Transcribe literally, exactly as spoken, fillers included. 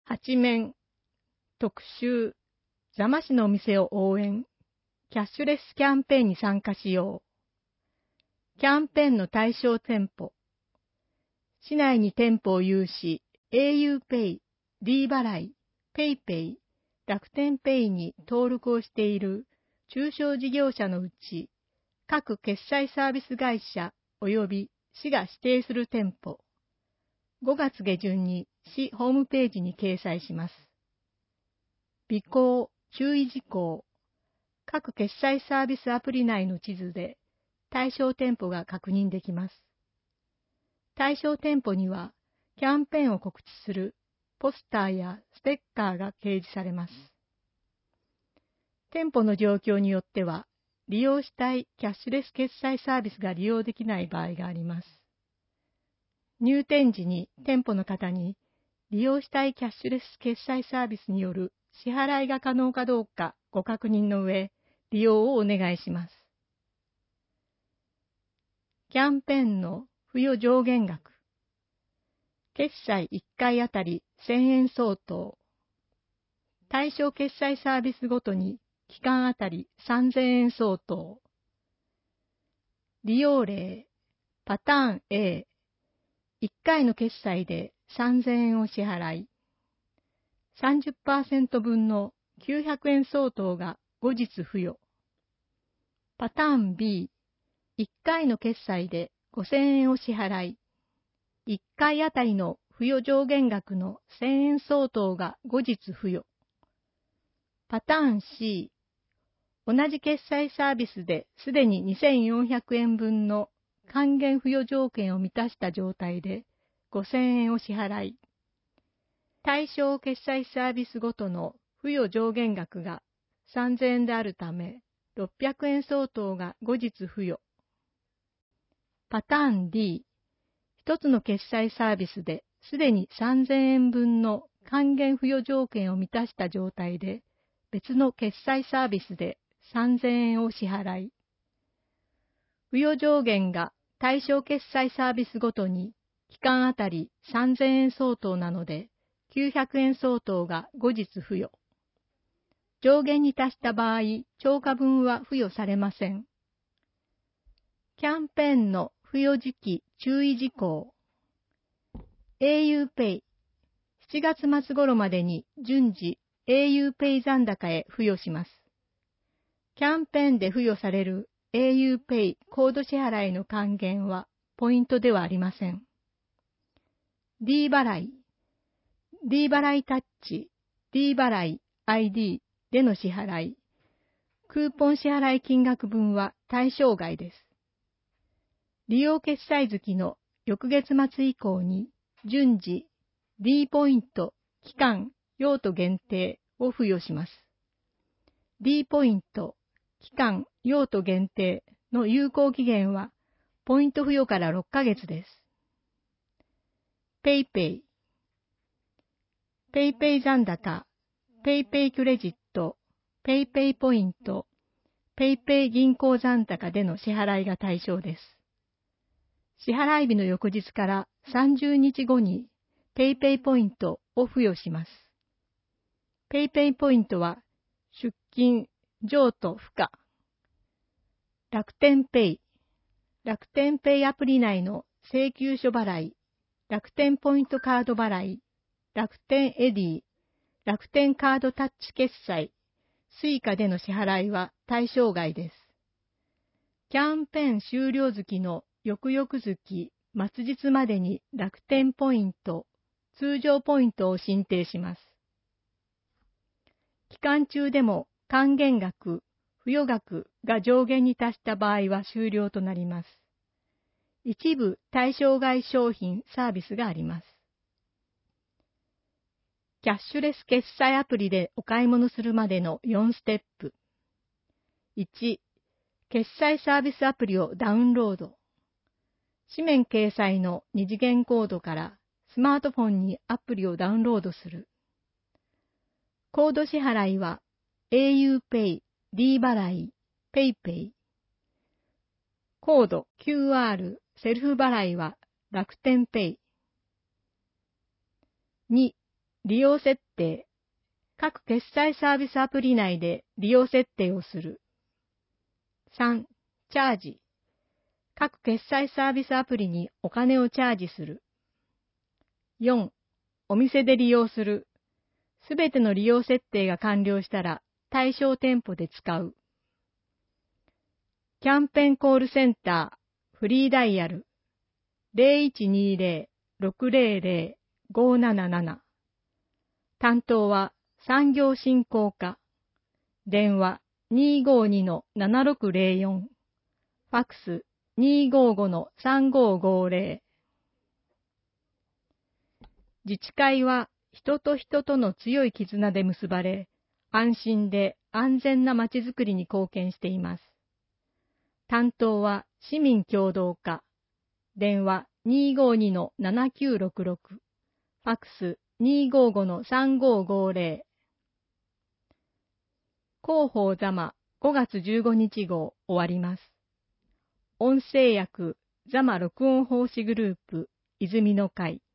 八面、特集、座間市のお店を応援、キャッシュレスキャンペーンに参加しよう。キャンペーンの対象店舗。市内に店舗を有し、auPay、D 払い、PayPay、楽天ペイに登録をしている中小事業者のうち、各決済サービス会社及び市が指定する店舗。ごがつ下旬に市ホームページに掲載します。備考、注意事項。各決済サービスアプリ内の地図で対象店舗が確認できます。対象店舗にはキャンペーンを告知するポスターやステッカーが掲示されます。店舗の状況によっては利用したいキャッシュレス決済サービスが利用できない場合があります。入店時に店舗の方に利用したいキャッシュレス決済サービスによる支払いが可能かどうかご確認の上、利用をお願いします。キャンペーンの付与上限額。決済いっかいあたりせんえん相当。対象決済サービスごとに期間あたりさんぜんえん相当。利用例、パターン A。いっかいの決済でさんぜんえんを支払い、さんじゅっパーセント 分のきゅうひゃくえん相当が後日付与。パターン B、いっかいの決済でごせんえんを支払い、いっかいあたりの付与上限額のせんえん相当が後日付与。パターン C、同じ決済サービスですでににせんよんひゃくえん分の還元付与条件を満たした状態でごせんえんを支払い、対象決済サービスごとの付与上限額がさんぜんえんであるため、ろっぴゃくえん相当が後日付与。パターン D、一つの決済サービスですでにさんぜんえん分の還元付与条件を満たした状態で、別の決済サービスでさんぜんえんを支払い、付与上限が対象決済サービスごとに期間あたりさんぜんえん相当なので、きゅうひゃくえん相当が後日付与。上限に達した場合、超過分は付与されません。キャンペーンの付与時期注意事項。auPay、しちがつ末頃までに順次 auPay 残高へ付与します。キャンペーンで付与される auPay コード支払いの還元はポイントではありません。D 払い、D 払いタッチ、D 払い アイディー での支払い、クーポン支払い金額分は対象外です。利用決済月の翌月末以降に順次 D ポイント、期間、用途限定を付与します。D ポイント、期間、用途限定の有効期限はポイント付与からろっかげつです。PayPay、PayPay 残高、PayPay クレジット、PayPay ポイント、PayPay 銀行残高での支払いが対象です。支払い日の翌日からさんじゅうにちごに PayPay ポイントを付与します。PayPay ポイントは出金、譲渡不可。楽天ペイ、楽天ペイアプリ内の請求書払い、楽天ポイントカード払い、楽天エディ、楽天カードタッチ決済、スイカでの支払いは対象外です。キャンペーン終了月の翌々月末日までに楽天ポイント、通常ポイントを申請します。期間中でも還元額、付与額が上限に達した場合は終了となります。一部対象外商品サービスがあります。キャッシュレス決済アプリでお買い物するまでのよんステップ。いち、決済サービスアプリをダウンロード。紙面掲載の二次元コードからスマートフォンにアプリをダウンロードする。コード支払いは auPay、D 払い、PayPay。コード キューアール、セルフ払いは楽天ペイ。に、 利用設定。各決済サービスアプリ内で利用設定をする。さん、チャージ。各決済サービスアプリにお金をチャージする。よん、お店で利用する。すべての利用設定が完了したら対象店舗で使う。キャンペーンコールセンター、フリーダイヤル ゼロいちにゼロ ろくゼロゼロ ごーなななな。担当は産業振興課。電話 にーごーにのななろくゼロよん。ファックス にーごーごのさんごーごーゼロ。自治会は人と人との強い絆で結ばれ、安心で安全なまちづくりに貢献しています。担当は市民協働課。電話 にーごーにのななきゅうろくろく。ファックス にーごーごのさんごーごーゼロ。広報座間ごがつじゅうごにち号終わります。音声訳座間録音奉仕グループ泉の会。